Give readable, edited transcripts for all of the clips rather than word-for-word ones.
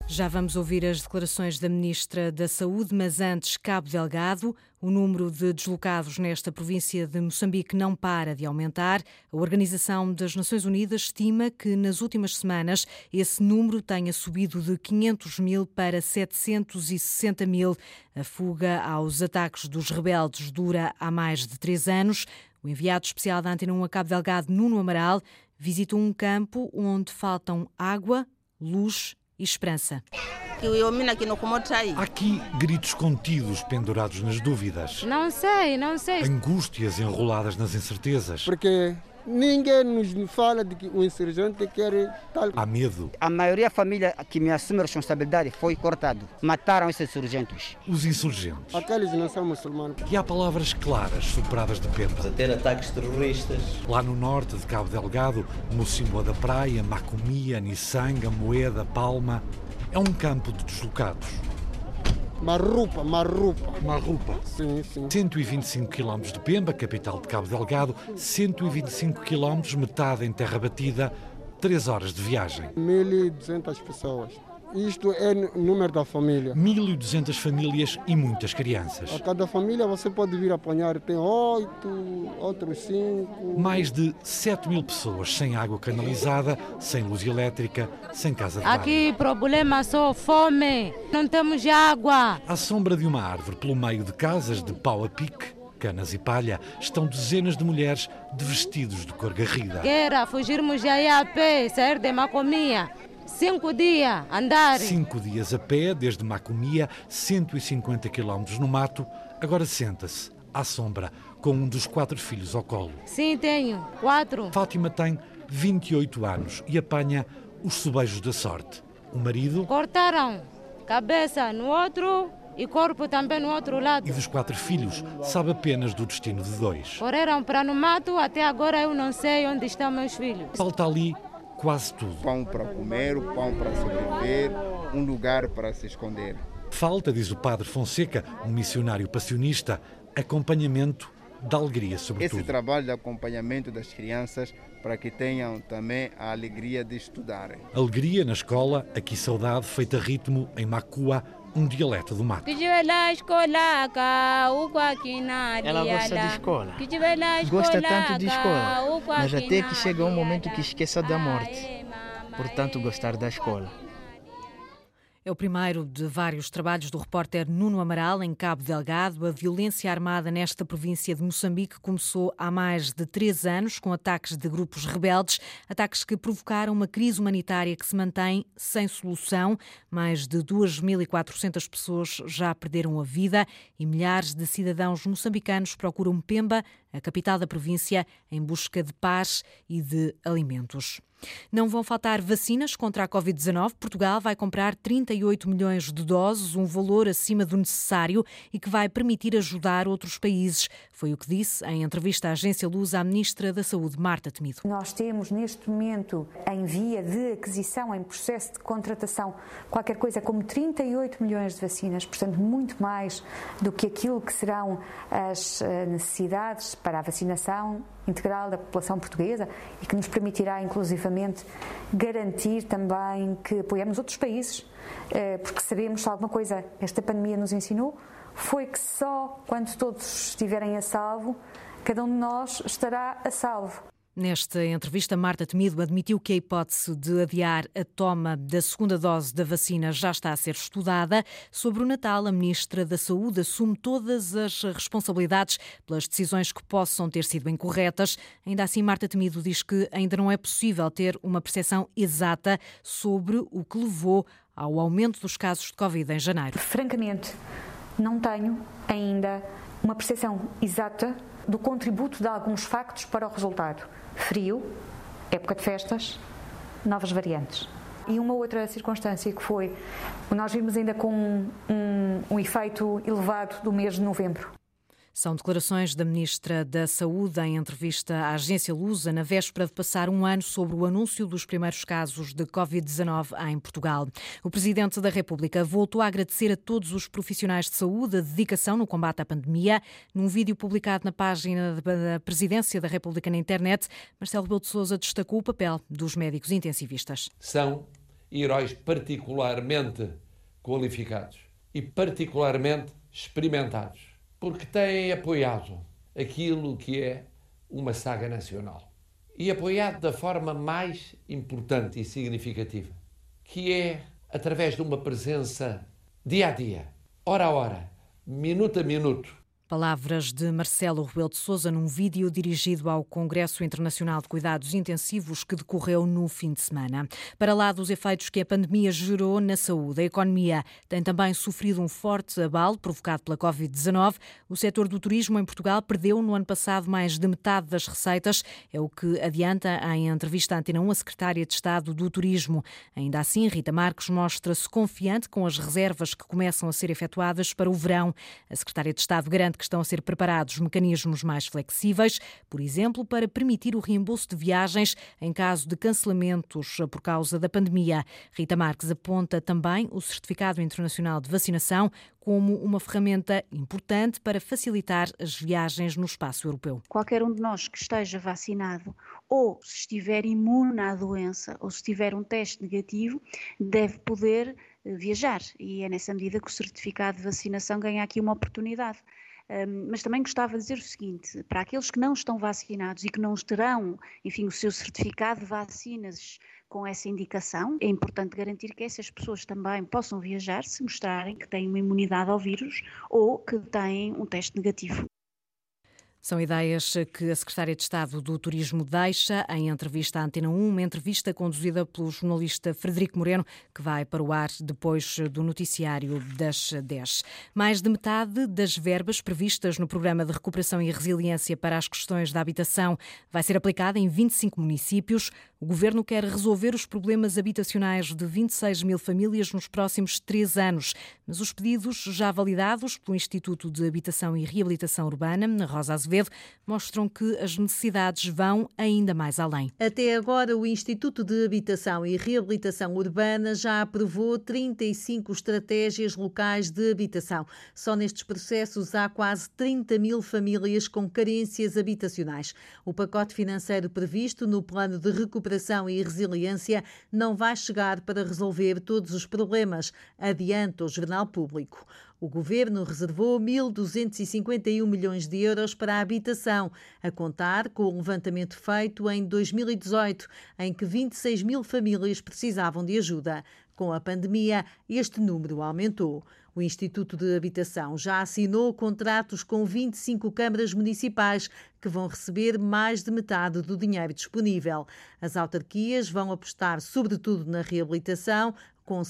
Já vamos ouvir as declarações da Ministra da Saúde, mas antes, Cabo Delgado. O número de deslocados nesta província de Moçambique não para de aumentar. A Organização das Nações Unidas estima que nas últimas semanas esse número tenha subido de 500 mil para 760 mil. A fuga aos ataques dos rebeldes dura há mais de 3 anos. O enviado especial da Antena 1 a Cabo Delgado, Nuno Amaral, visitou um campo onde faltam água, luz e esperança. Há aqui gritos contidos pendurados nas dúvidas. Não sei. Angústias enroladas nas incertezas. Porque ninguém nos fala de que o insurgente quer tal. Há medo. A maioria da família que me assume a responsabilidade foi cortado. Mataram esses insurgentes. Os insurgentes. Aqueles não são muçulmanos. E há palavras claras superadas de Pemba. A ter ataques terroristas. Lá no norte de Cabo Delgado, Mocímboa da Praia, Macomia, Nissanga, Moeda, Palma. É um campo de deslocados. Marrupa. Sim. 125 km de Pemba, capital de Cabo Delgado, 125 km, metade em terra batida, 3 horas de viagem. 1.200 pessoas. Isto é o número da família. 1.200 famílias e muitas crianças. A cada família você pode vir apanhar, tem 8, outros 5. Mais de 7.000 pessoas sem água canalizada, sem luz elétrica, sem casa de banho. Aqui problema só fome, não temos água. À sombra de uma árvore, pelo meio de casas de pau a pique, canas e palha, estão dezenas de mulheres de vestidos de cor garrida. Queira fugirmos aí a pé, sair de Macomia. 5 dias andar. 5 dias a pé, desde Macomia, 150 km no mato. Agora senta-se, à sombra, com um dos 4 filhos ao colo. Sim, tenho 4. Fátima tem 28 anos e apanha os sobejos da sorte. O marido... Cortaram cabeça no outro e corpo também no outro lado. E dos 4 filhos, sabe apenas do destino de 2. Correram para no mato, até agora eu não sei onde estão meus filhos. Falta ali quase tudo. Pão para comer, o pão para sobreviver, um lugar para se esconder. Falta, diz o padre Fonseca, um missionário passionista, acompanhamento da alegria, sobretudo. Esse trabalho de acompanhamento das crianças para que tenham também a alegria de estudarem. Alegria na escola, aqui saudade, feita a ritmo em Macua, um dialeto do mato. Ela gosta de escola, gosta tanto de escola, mas até que chega um momento que esqueça da morte. Portanto, gostar da escola. É o primeiro de vários trabalhos do repórter Nuno Amaral em Cabo Delgado. A violência armada nesta província de Moçambique começou há mais de 3 anos com ataques de grupos rebeldes, ataques que provocaram uma crise humanitária que se mantém sem solução. Mais de 2.400 pessoas já perderam a vida e milhares de cidadãos moçambicanos procuram Pemba, a capital da província, em busca de paz e de alimentos. Não vão faltar vacinas contra a Covid-19. Portugal vai comprar 38 milhões de doses, um valor acima do necessário e que vai permitir ajudar outros países. Foi o que disse em entrevista à Agência Lusa a Ministra da Saúde, Marta Temido. Nós temos neste momento em via de aquisição, em processo de contratação, qualquer coisa como 38 milhões de vacinas, portanto muito mais do que aquilo que serão as necessidades para a vacinação integral da população portuguesa e que nos permitirá, inclusivamente, garantir também que apoiamos outros países, porque sabemos que alguma coisa esta pandemia nos ensinou, foi que só quando todos estiverem a salvo, cada um de nós estará a salvo. Nesta entrevista, Marta Temido admitiu que a hipótese de adiar a toma da segunda dose da vacina já está a ser estudada. Sobre o Natal, a Ministra da Saúde assume todas as responsabilidades pelas decisões que possam ter sido incorretas. Ainda assim, Marta Temido diz que ainda não é possível ter uma percepção exata sobre o que levou ao aumento dos casos de Covid em janeiro. Francamente, não tenho ainda uma percepção exata do contributo de alguns factos para o resultado. Frio, época de festas, novas variantes. E uma outra circunstância que foi, nós vimos ainda com um efeito elevado do mês de novembro. São declarações da Ministra da Saúde em entrevista à Agência Lusa na véspera de passar um ano sobre o anúncio dos primeiros casos de Covid-19 em Portugal. O Presidente da República voltou a agradecer a todos os profissionais de saúde a dedicação no combate à pandemia. Num vídeo publicado na página da Presidência da República na internet, Marcelo Rebelo de Sousa destacou o papel dos médicos intensivistas. São heróis particularmente qualificados e particularmente experimentados, porque têm apoiado aquilo que é uma saga nacional. E apoiado da forma mais importante e significativa, que é através de uma presença dia a dia, hora a hora, minuto a minuto. Palavras de Marcelo Rebelo de Sousa num vídeo dirigido ao Congresso Internacional de Cuidados Intensivos que decorreu no fim de semana. Para lá dos efeitos que a pandemia gerou na saúde, a economia tem também sofrido um forte abalo provocado pela Covid-19. O setor do turismo em Portugal perdeu no ano passado mais de metade das receitas, é o que adianta em entrevista à Antena 1 a secretária de Estado do Turismo. Ainda assim, Rita Marques mostra-se confiante com as reservas que começam a ser efetuadas para o verão. A secretária de Estado garante que estão a ser preparados mecanismos mais flexíveis, por exemplo, para permitir o reembolso de viagens em caso de cancelamentos por causa da pandemia. Rita Marques aponta também o Certificado Internacional de Vacinação como uma ferramenta importante para facilitar as viagens no espaço europeu. Qualquer um de nós que esteja vacinado ou se estiver imune à doença ou se tiver um teste negativo deve poder viajar e é nessa medida que o certificado de vacinação ganha aqui uma oportunidade. Mas também gostava de dizer o seguinte, para aqueles que não estão vacinados e que não terão, enfim, o seu certificado de vacinas com essa indicação, é importante garantir que essas pessoas também possam viajar se mostrarem que têm uma imunidade ao vírus ou que têm um teste negativo. São ideias que a secretária de Estado do Turismo deixa em entrevista à Antena 1, uma entrevista conduzida pelo jornalista Frederico Moreno, que vai para o ar depois do noticiário das 10. Mais de metade das verbas previstas no Programa de Recuperação e Resiliência para as questões da habitação vai ser aplicada em 25 municípios. O Governo quer resolver os problemas habitacionais de 26 mil famílias nos próximos 3 anos, mas os pedidos já validados pelo Instituto de Habitação e Reabilitação Urbana, na Rosa Azevedo, mostram que as necessidades vão ainda mais além. Até agora, o Instituto de Habitação e Reabilitação Urbana já aprovou 35 estratégias locais de habitação. Só nestes processos há quase 30 mil famílias com carências habitacionais. O pacote financeiro previsto no Plano de Recuperação e Resiliência não vai chegar para resolver todos os problemas, adianta o Jornal Público. O Governo reservou 1.251 milhões de euros para a habitação, a contar com o levantamento feito em 2018, em que 26 mil famílias precisavam de ajuda. Com a pandemia, este número aumentou. O Instituto de Habitação já assinou contratos com 25 câmaras municipais que vão receber mais de metade do dinheiro disponível. As autarquias vão apostar sobretudo na reabilitação. Com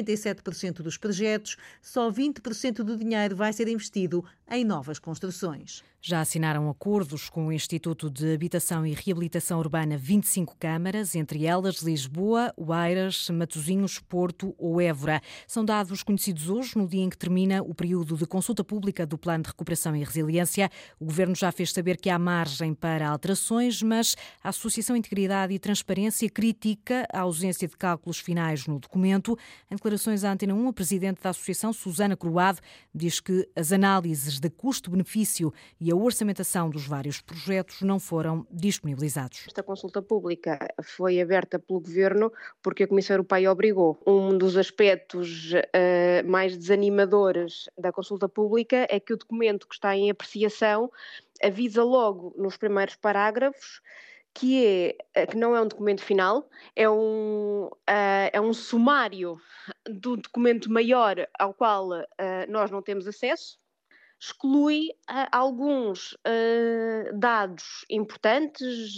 57% dos projetos, só 20% do dinheiro vai ser investido em novas construções. Já assinaram acordos com o Instituto de Habitação e Reabilitação Urbana 25 câmaras, entre elas Lisboa, Oeiras, Matosinhos, Porto ou Évora. São dados conhecidos hoje, no dia em que termina o período de consulta pública do Plano de Recuperação e Resiliência. O Governo já fez saber que há margem para alterações, mas a Associação Integridade e Transparência critica a ausência de cálculos finais no documento. Em declarações à Antena 1, a Presidente da Associação, Susana Croado, diz que as análises de custo-benefício e a orçamentação dos vários projetos não foram disponibilizados. Esta consulta pública foi aberta pelo Governo porque a Comissão Europeia obrigou. Um dos aspectos mais desanimadores da consulta pública é que o documento que está em apreciação avisa logo nos primeiros parágrafos que não é um documento final, é um sumário do documento maior ao qual nós não temos acesso, exclui alguns dados importantes,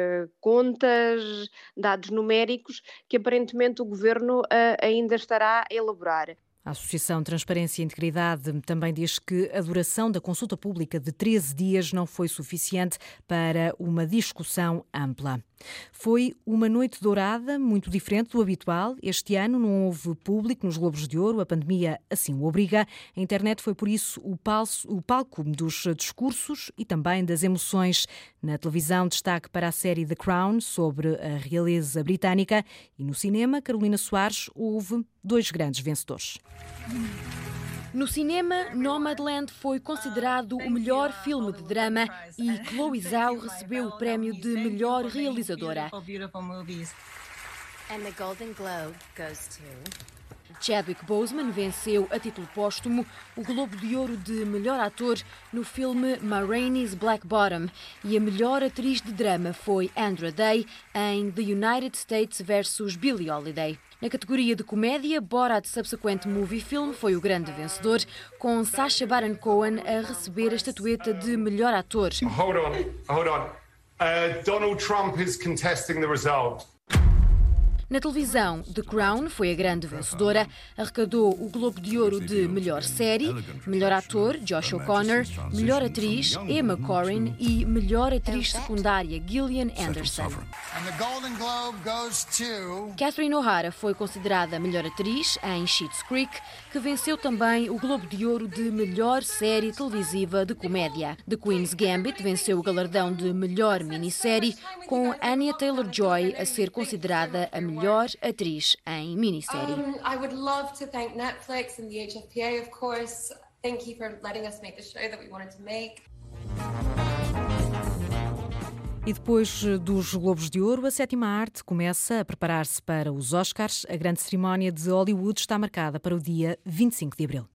contas, dados numéricos, que aparentemente o Governo ainda estará a elaborar. A Associação Transparência e Integridade também diz que a duração da consulta pública de 13 dias não foi suficiente para uma discussão ampla. Foi uma noite dourada, muito diferente do habitual. Este ano não houve público nos Globos de Ouro, a pandemia assim o obriga. A internet foi, por isso, o palco dos discursos e também das emoções. Na televisão, destaque para a série The Crown, sobre a realeza britânica. E no cinema, Carolina Soares, houve 2 grandes vencedores. No cinema, Nomadland foi considerado o melhor filme de drama e Chloe Zhao recebeu o prémio de melhor realizadora. And the Golden Globe goes to... Chadwick Boseman venceu a título póstumo o Globo de Ouro de melhor ator no filme Ma Rainey's Black Bottom e a melhor atriz de drama foi Andra Day em The United States vs. Billie Holiday. Na categoria de comédia, Borat Subsequent Movie Film foi o grande vencedor, com Sacha Baron Cohen a receber a estatueta de melhor ator. Hold on. Donald Trump is contesting the result. Na televisão, The Crown foi a grande vencedora, arrecadou o Globo de Ouro de melhor série, melhor ator, Josh O'Connor, melhor atriz, Emma Corrin e melhor atriz secundária, Gillian Anderson. Catherine O'Hara foi considerada melhor atriz em Schitt's Creek, que venceu também o Globo de Ouro de melhor série televisiva de comédia. The Queen's Gambit venceu o galardão de melhor minissérie, com Anya Taylor-Joy a ser considerada a melhor atriz em minissérie. I would love to thank Netflix and the HFPA, of course. Thank you for letting us make the show that we wanted to make. E depois dos Globos de Ouro, a sétima arte começa a preparar-se para os Oscars. A grande cerimónia de Hollywood está marcada para o dia 25 de abril.